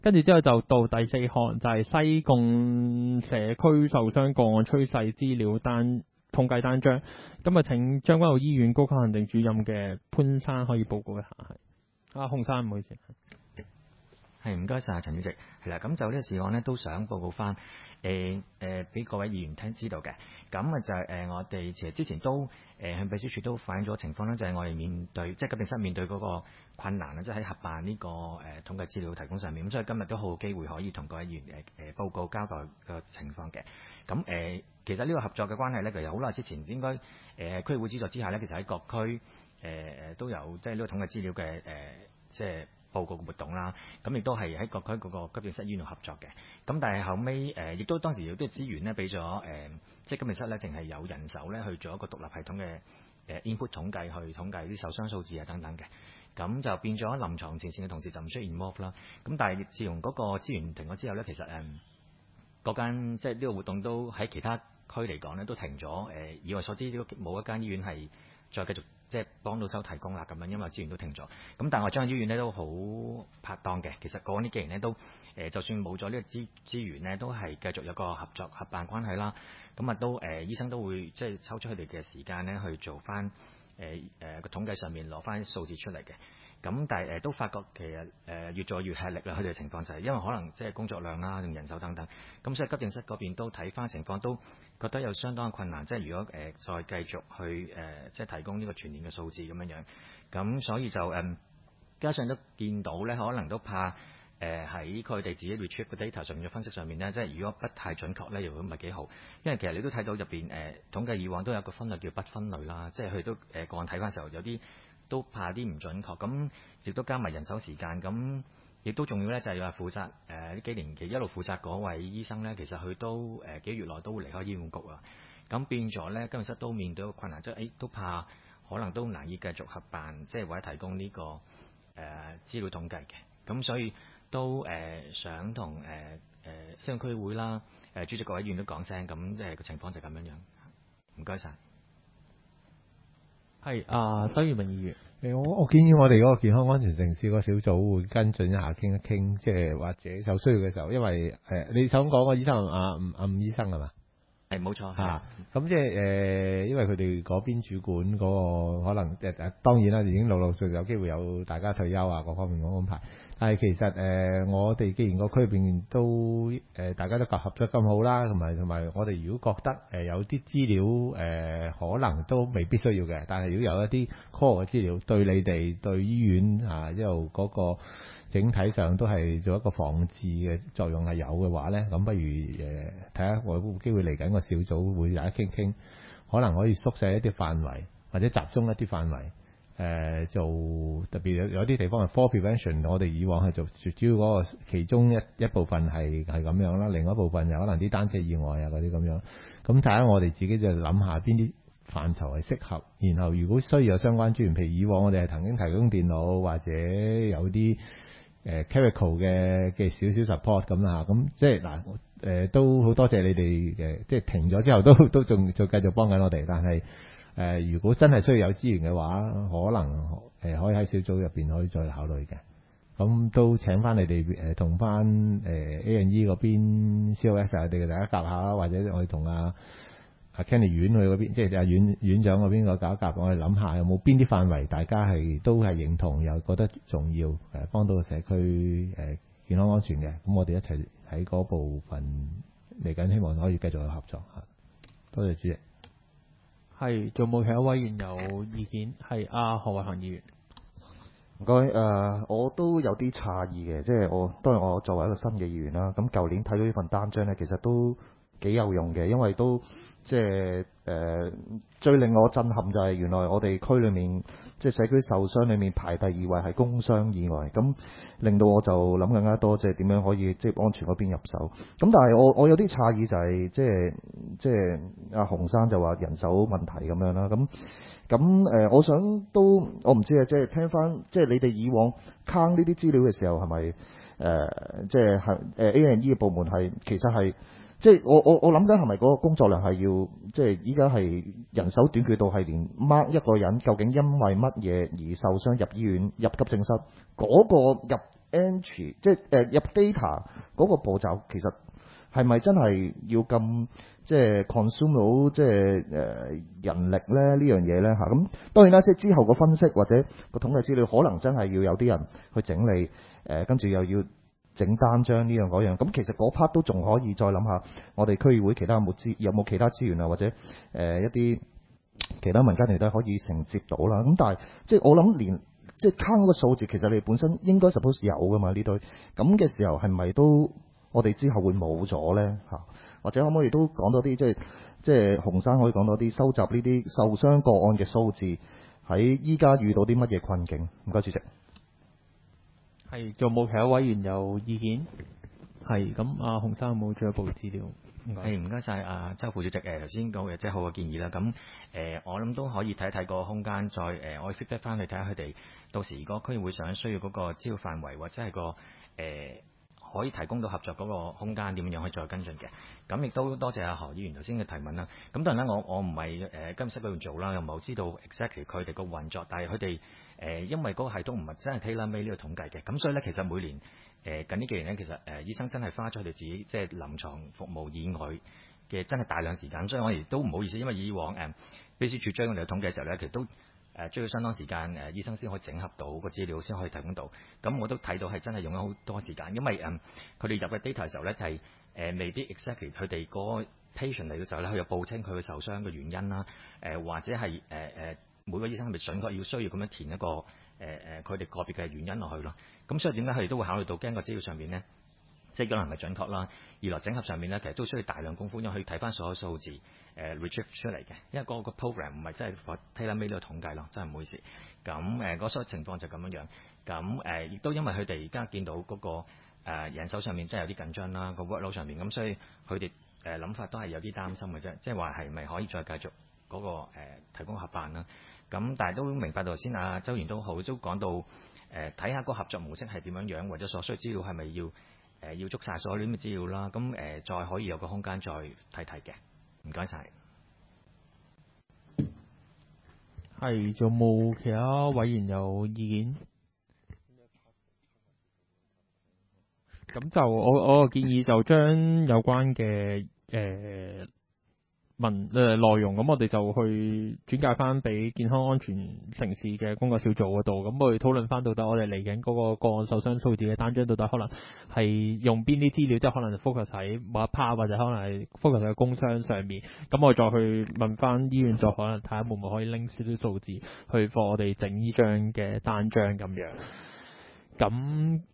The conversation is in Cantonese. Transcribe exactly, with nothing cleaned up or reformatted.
跟住之後就到第四項就係西貢社區受傷個案趨勢資料單統計單張。咁啊，請將軍澳醫院高級行政主任嘅潘生可以報告一下。係啊，洪生唔好意思。 係唔該晒陳主席。係啦，咁就呢個事案呢，都想報告翻誒誒俾各位議員聽知道嘅。咁啊就係、是、誒、呃、我哋其實之前都誒、呃、向秘書處都反映咗情況啦，就係、是、我哋面對即係急症室面對嗰個困難啊，即係喺核辦呢、這個誒、呃、統計資料提供上面。咁所以今日都好機會可以同各位議員誒誒、呃、報告交代個情況嘅。咁誒、呃、其實呢個合作嘅關係呢，其實好耐之前應該誒、呃、區議會資助之下呢，其實喺各區誒誒、呃、都有即係呢個統計資料嘅誒、呃、即係。報告嘅活動啦，咁亦都係喺各區嗰個急症室醫院度合作嘅。咁但係後尾誒，亦都當時有啲資源咧，俾咗誒，即係急症室咧，淨係有人手咧去做一個獨立系統嘅誒 input 統計，去統計啲受傷數字啊等等嘅。咁就變咗臨床前線嘅同事就唔需要 involve 啦。咁但係自從嗰個資源停咗之後咧，其實誒嗰間即係呢個活動都喺其他區嚟講咧都停咗。誒，以我所知，都冇一間醫院係再繼續。即係幫到手提供啦咁樣，因為資源都停咗。咁但係我將醫院咧都好拍檔嘅。其實過呢幾年咧都誒、呃，就算冇咗呢個資資源咧，都係繼續有個合作合辦關係啦。咁啊都誒、呃，醫生都會即係抽出佢哋嘅時間咧去做翻誒誒個統計上面攞翻數字出嚟嘅。咁但係誒、呃、都發覺其實誒、呃、越做越吃力啦，佢哋嘅情況就係因為可能即係工作量啦、同人手等等。咁所以急症室嗰邊都睇翻情況，都覺得有相當嘅困難。即係如果誒、呃、再繼續去誒、呃、即係提供呢個全年嘅數字咁樣樣，咁所以就誒、呃、加上都見到咧，可能都怕誒喺佢哋自己 retrieve 嘅 data 上面嘅分析上面咧，即係如果不太準確咧，又會唔係幾好。因為其實你都睇到入邊誒統計以往都有個分類叫不分類啦，即係佢都誒個案睇翻時候有啲。都怕啲唔準確，咁亦都加埋人手時間，咁亦都重要咧，就係話負責誒呢、呃、幾年期一路負責嗰位醫生咧，其實佢都誒、呃、幾月內都會離開醫管局啊，咁變咗咧，急症室都面對一個困難，即係誒都怕可能都難以繼續合辦，即係或者提供呢、這個誒、呃、資料統計嘅，咁所以都誒、呃、想同誒誒西區會啦，誒、呃、主席各位議員都講聲，咁即係個情況就咁樣樣，唔該晒。 係啊，周耀明議員， 誒我我建議我哋嗰個健康安全城市個小組會跟進一下，傾一傾，即係或者有需要嘅時候，因為誒、呃、你想講個醫生阿吳阿吳醫生係嘛？ 係冇錯嚇，咁即係誒，因為佢哋嗰邊主管嗰個可能誒誒，當然啦，已經陸陸續續有機會有大家退休啊，各方面嘅安排。但係其實誒、呃，我哋既然個區入邊都誒、呃，大家都夾合作咁好啦，同埋同埋，我哋如果覺得誒、呃、有啲資料誒、呃，可能都未必需要嘅，但係如果有一啲 core 嘅資料，對你哋對醫院啊，一路嗰個整體上都係做一個防治嘅作用係有嘅話咧，咁不如誒睇下我有冇機會嚟緊個小組會大家傾傾，可能可以縮細一啲範圍，或者集中一啲範圍。誒、呃、做特別有有啲地方係 fall prevention， 我哋以往係做主要嗰個其中一一部分係係咁樣啦，另外一部分就可能啲單車意外啊嗰啲咁樣。咁睇下我哋自己就諗下邊啲範疇係適合，然後如果需要有相關資源，譬如以往我哋係曾經提供電腦或者有啲誒 clerical 嘅嘅少少 support 咁啦嚇，咁即係嗱誒都好多謝你哋嘅，即係停咗之後都都仲仲繼續幫緊我哋，但係。誒、呃，如果真係需要有資源嘅話，可能誒、呃、可以喺小組入邊可以再考慮嘅。咁都請翻你哋誒同翻誒 A and E 嗰邊 C O S 啊，我哋大家夾下，或者我哋同阿阿 Kenny 院去嗰邊，即係阿院院長嗰邊個夾一夾，我哋諗下有冇邊啲範圍大家係都係認同又覺得重要誒，幫到個社區誒、呃、健康安全嘅。咁我哋一齊喺嗰部分嚟緊，希望可以繼續去合作嚇。多謝主席。 係，仲冇其他委員有意見？係阿何偉恒議員。 唔該，誒、呃，我都有啲詫異嘅，即係我當然我作為一個新嘅議員啦，咁舊年睇到呢份單張咧，其實都幾有用嘅，因為都即係誒、呃、最令我震撼就係原來我哋區裏面即係社區受傷裏面排第二位係工傷意外，咁令到我就諗更加多，即係點樣可以即係安全嗰邊入手。咁但係我我有啲詫異就係、是、即係即係阿洪生就話人手問題咁樣啦，咁咁誒，我想都我唔知啊，即係聽翻即係你哋以往坑呢啲資料嘅時候係咪誒即係係誒 A and E 嘅部門係其實係。即係我我我諗緊係咪嗰個工作量係要即係依家係人手短缺到係連 mark 一個人究竟因為乜嘢而受傷入醫院入急症室嗰、嗰個入 entry 即係誒、呃、入 data 嗰個步驟，其實係咪真係要咁即係 consume 到即係誒、呃、人力咧呢樣嘢咧嚇？咁當然啦，即係之後個分析或者個統計資料，可能真係要有啲人去整理誒，跟、呃、住又要整單張呢樣嗰樣。咁其實嗰 part 都仲可以再諗下，我哋區議會其他有冇資有冇其他資源啊，或者誒、呃、一啲其他民間團體可以承接到啦。咁但係即係我諗連即係 count 嗰個數字，其實你本身應該 suppose 有噶嘛呢堆。咁嘅時候係咪都我哋之後會冇咗咧嚇？或者可唔可以都講多啲，即係即係洪生可以講多啲收集呢啲受傷個案嘅數字，喺依家遇到啲乜嘢困境？唔該，主席。 係，仲冇其他委員有意見？係，咁阿洪生有冇進一步資料？ 係，唔該晒阿周副主席誒頭先講嘅即係好嘅建議啦。咁誒、呃、我諗都可以睇一睇個空間，再誒、呃、我 feedback 翻去睇下佢哋到時如果區議會上需要嗰個資料範圍或者係個誒。呃可以提供到合作嗰個空間點樣去再跟進嘅，咁亦都多謝阿何議員頭先嘅提問啦。咁當然啦，我我唔係誒金室嗰邊做啦，又冇知道 exactly 佢哋個運作，但係佢哋誒因為嗰個系統唔係真係 tailor-made 呢個統計嘅，咁所以咧其實每年誒、呃、近呢幾年咧，其實誒、呃、醫生真係花咗佢哋自己即係臨床服務以外嘅真係大量時間，所以我亦都唔好意思，因為以往誒秘書處將我哋嘅統計嘅時候咧，其實都誒需要相當時間，誒、呃、醫生先可以整合到個資料，先可以提供到。咁我都睇到係真係用咗好多時間，因為誒佢哋入嘅 data 嘅時候咧係誒未必 exactly 佢哋嗰個 patient 嚟嘅時候咧，佢又報清佢嘅受傷嘅原因啦，誒、呃、或者係誒誒每個醫生係咪準確要需要咁樣填一個誒誒佢哋個別嘅原因落去咯。咁所以點解佢哋都會考慮到驚個資料上面咧？即係可能係咪準確啦？二來整合上面咧，其實都需要大量功夫，因為去睇翻所有數字，誒、呃、retrieve 出嚟嘅。因為嗰個 program 唔係真係 for tailor-made 呢個統計咯，真係唔好意思。咁誒嗰所情況就咁樣樣。咁誒亦都因為佢哋而家見到嗰、那個誒、呃、人手上面真係有啲緊張啦，個 workload 上面，咁所以佢哋誒諗法都係有啲擔心嘅啫。即係話係咪可以再繼續嗰、那個、呃、提供合辦啦？咁但係都明白到先啊，周員都好都講到誒睇下個合作模式係點樣樣，或者所需資料係咪要？誒、呃、要捉晒所有啲咁嘅資料啦，咁誒、呃、再可以有個空間再睇睇嘅，唔該晒。 係，仲冇其他委員有意見？咁就我我個建議就將有關嘅誒文誒內容，咁我哋就去轉介翻俾健康安全城市嘅工作小組嗰度，咁我哋討論翻到底我哋嚟緊嗰個個案受傷數字嘅單張到底可能係用邊啲資料，即係可能 focus 喺某一 part 或者可能係 focus 喺工傷上面，咁我再去問翻醫院，再可能睇下會唔會可以拎少少數字去幫我哋整呢張嘅單張咁樣。咁